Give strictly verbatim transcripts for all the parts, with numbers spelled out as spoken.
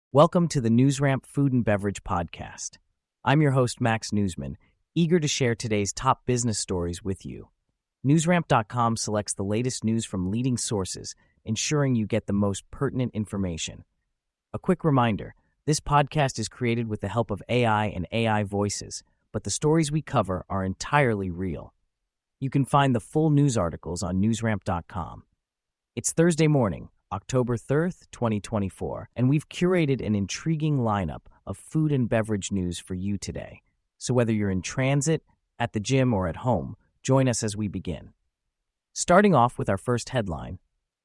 Welcome to the NewsRamp Food and Beverage Podcast. I'm your host, Max Newsman, eager to share today's top business stories with you. NewsRamp dot com selects the latest news from leading sources, ensuring you get the most pertinent information. A quick reminder, this podcast is created with the help of A I and A I voices, but the stories we cover are entirely real. You can find the full news articles on NewsRamp dot com. It's Thursday morning, October third, twenty twenty-four, and we've curated an intriguing lineup of food and beverage news for you today. So whether you're in transit, at the gym, or at home, join us as we begin. Starting off with our first headline.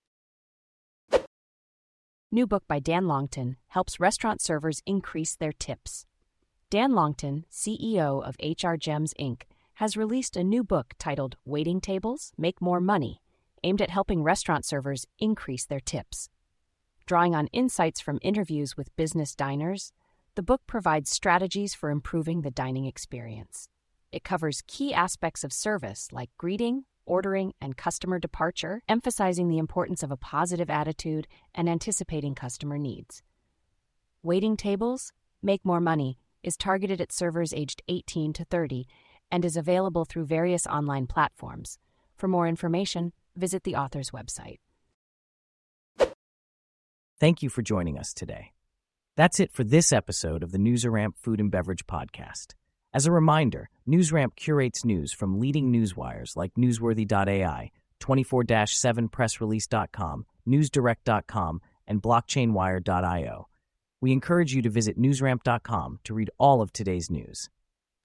New book by Dan Longton helps restaurant servers increase their tips. Dan Longton, C E O of H R Gems, Incorporated, has released a new book titled Waiting Tables, Make More Money, aimed at helping restaurant servers increase their tips. Drawing on insights from interviews with business diners, the book provides strategies for improving the dining experience. It covers key aspects of service like greeting, ordering, and customer departure, emphasizing the importance of a positive attitude and anticipating customer needs. Waiting Tables, Make More Money is targeted at servers aged eighteen to thirty and is available through various online platforms. For more information, visit the author's website. Thank you for joining us today. That's it for this episode of the NewsRamp Food and Beverage Podcast. As a reminder, NewsRamp curates news from leading newswires like Newsworthy dot A I, twenty-four seven press release dot com, newsdirect dot com, and blockchain wire dot io. We encourage you to visit newsramp dot com to read all of today's news.